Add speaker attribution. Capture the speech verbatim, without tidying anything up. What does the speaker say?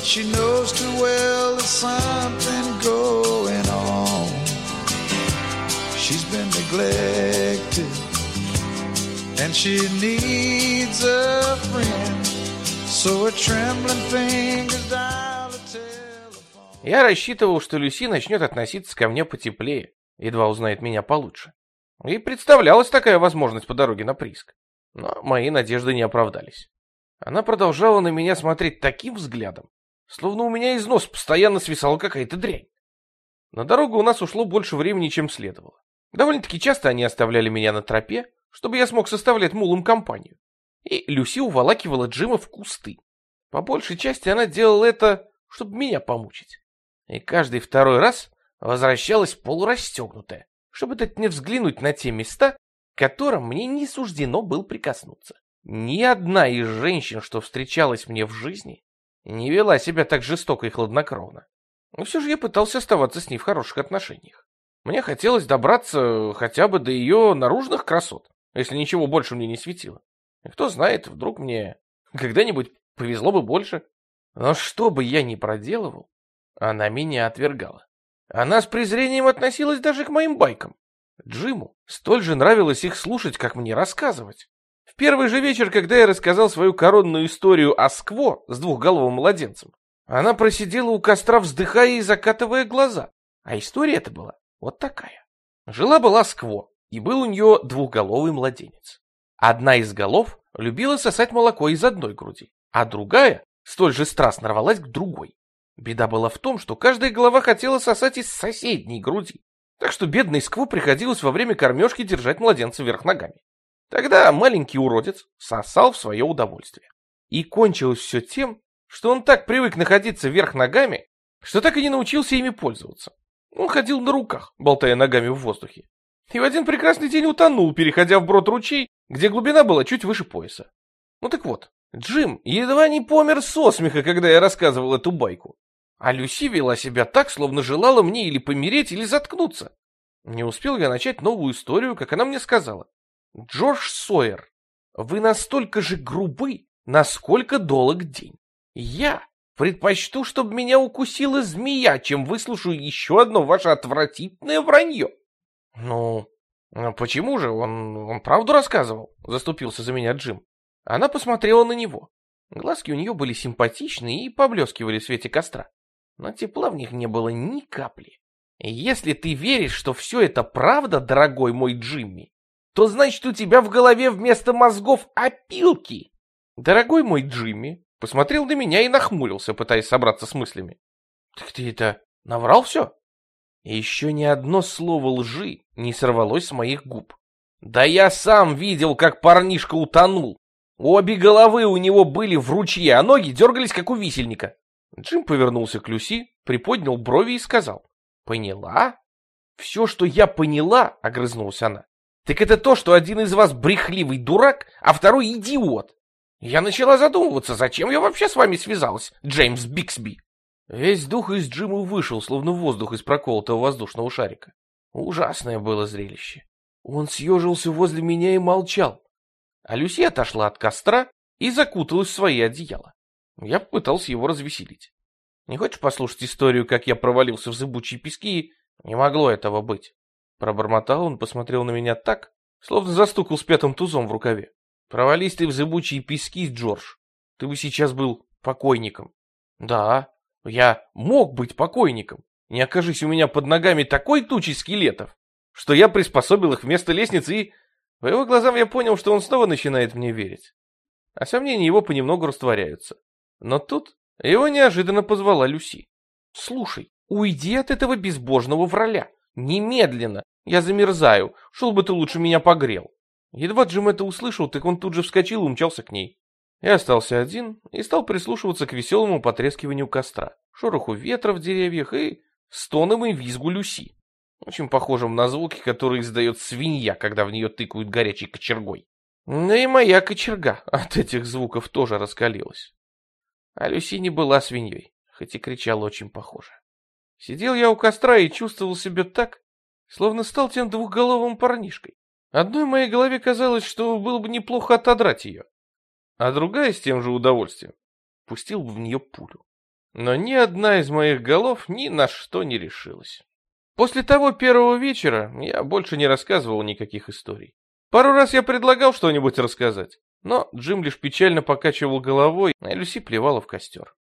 Speaker 1: she knows too well there's something going on. She's been neglected, and she needs a friend, so her trembling fingers dial the telephone.
Speaker 2: Я рассчитывал, что Люси начнет относиться ко мне потеплее, едва узнает меня получше. И представлялась такая возможность по дороге на прииск. Но мои надежды не оправдались. Она продолжала на меня смотреть таким взглядом, словно у меня из носа постоянно свисала какая-то дрянь. На дорогу у нас ушло больше времени, чем следовало. Довольно-таки часто они оставляли меня на тропе, чтобы я смог составлять мулам компанию. И Люси уволакивала Джима в кусты. По большей части она делала это, чтобы меня помучить. И каждый второй раз возвращалась полурастегнутая, чтобы дать мне взглянуть на те места, к которым мне не суждено было прикоснуться. Ни одна из женщин, что встречалась мне в жизни, не вела себя так жестоко и хладнокровно. Но все же я пытался оставаться с ней в хороших отношениях. Мне хотелось добраться хотя бы до ее наружных красот, если ничего больше мне не светило. И кто знает, вдруг мне когда-нибудь повезло бы больше. Но что бы я ни проделывал, она меня отвергала. Она с презрением относилась даже к моим байкам. Джиму столь же нравилось их слушать, как мне рассказывать. В первый же вечер, когда я рассказал свою коронную историю о Скво с двухголовым младенцем, она просидела у костра, вздыхая и закатывая глаза. А история эта была вот такая. Жила-была Скво, и был у нее двухголовый младенец. Одна из голов любила сосать молоко из одной груди, а другая столь же страстно рвалась к другой. Беда была в том, что каждая голова хотела сосать из соседней груди, так что бедной Скво приходилось во время кормежки держать младенца вверх ногами. Тогда маленький уродец сосал в свое удовольствие. И кончилось все тем, что он так привык находиться вверх ногами, что так и не научился ими пользоваться. Он ходил на руках, болтая ногами в воздухе. И в один прекрасный день утонул, переходя вброд ручей, где глубина была чуть выше пояса. Ну так вот, Джим едва не помер со смеха, когда я рассказывал эту байку. А Люси вела себя так, словно желала мне или помереть, или заткнуться. Не успел я начать новую историю, как она мне сказала: «Джордж Сойер, вы настолько же грубы, насколько долг день. Я предпочту, чтобы меня укусила змея, чем выслушаю еще одно ваше отвратительное вранье». «Ну, почему же? Он, он правду рассказывал», — заступился за меня Джим. Она посмотрела на него. Глазки у нее были симпатичные и поблескивали в свете костра. Но тепла в них не было ни капли. «Если ты веришь, что все это правда, дорогой мой Джимми, то значит, у тебя в голове вместо мозгов опилки». Дорогой мой Джимми посмотрел на меня и нахмурился, пытаясь собраться с мыслями. «Так ты это наврал все?» И еще ни одно слово лжи не сорвалось с моих губ. «Да я сам видел, как парнишка утонул. Обе головы у него были в ручье, а ноги дергались, как у висельника». Джим повернулся к Люси, приподнял брови и сказал: «Поняла?» «Все, что я поняла, — огрызнулась она, — так это то, что один из вас брехливый дурак, а второй идиот. Я начала задумываться, зачем я вообще с вами связалась, Джеймс Биксби». Весь дух из Джима вышел, словно воздух из проколотого воздушного шарика. Ужасное было зрелище. Он съежился возле меня и молчал. А Люси отошла от костра и закуталась в свои одеяла. Я попытался его развеселить. «Не хочешь послушать историю, как я провалился в зыбучие пески?» «Не могло этого быть». Пробормотал он, посмотрел на меня так, словно застукал с пятым тузом в рукаве. «Провались ты в зыбучие пески, Джордж, ты бы сейчас был покойником». «Да, я мог быть покойником. Не окажись у меня под ногами такой тучи скелетов, что я приспособил их вместо лестницы, и...» По его глазам я понял, что он снова начинает мне верить. А сомнения его понемногу растворяются. Но тут его неожиданно позвала Люси. «Слушай, уйди от этого безбожного враля. Немедленно. Я замерзаю. Шел бы ты лучше меня погрел». Едва Джим это услышал, так он тут же вскочил и умчался к ней. Я остался один и стал прислушиваться к веселому потрескиванию костра, шороху ветра в деревьях и стонам и визгу Люси, очень похожим на звуки, которые издает свинья, когда в нее тыкают горячей кочергой. Но и моя кочерга от этих звуков тоже раскалилась. А Люси не была свиньей, хоть и кричала очень похоже. Сидел я у костра и чувствовал себя так, словно стал тем двухголовым парнишкой. Одной моей голове казалось, что было бы неплохо отодрать ее, а другая с тем же удовольствием пустил бы в нее пулю. Но ни одна из моих голов ни на что не решилась. После того первого вечера я больше не рассказывал никаких историй. Пару раз я предлагал что-нибудь рассказать, но Джим лишь печально покачивал головой, а Люси плевала в костер.